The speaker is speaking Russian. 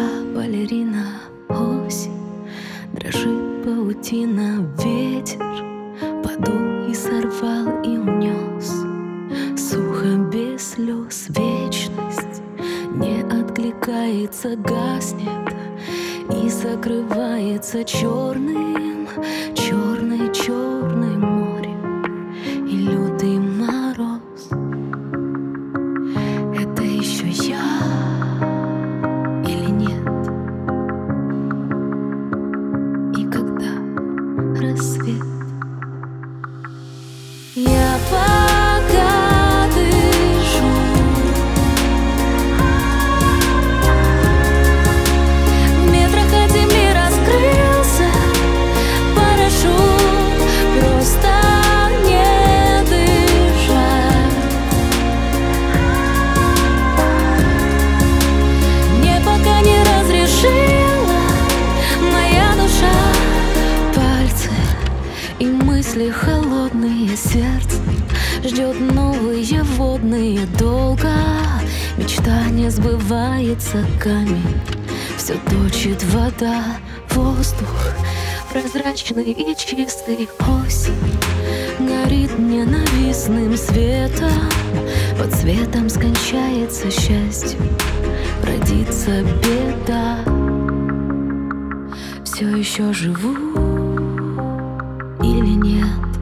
балерина, осень, дрожит паутина, ветер подул и сорвал и унес. Сухо без слез, вечность не откликается, гаснет и закрывается черным, черное море и лютый мороз. Это еще я или нет? И когда рассвет? Я пока дышу, в метрах от земли раскрылся парашют, просто не дышать. Мне пока не разрешила моя душа. Пальцы и мысли холодные, сердце ждет новые водные долго. Мечта не сбывается, камень все точит вода, воздух прозрачный и чистый, осень горит ненавистным светом. Под светом скончается счастье, родится беда. Все еще живу или нет?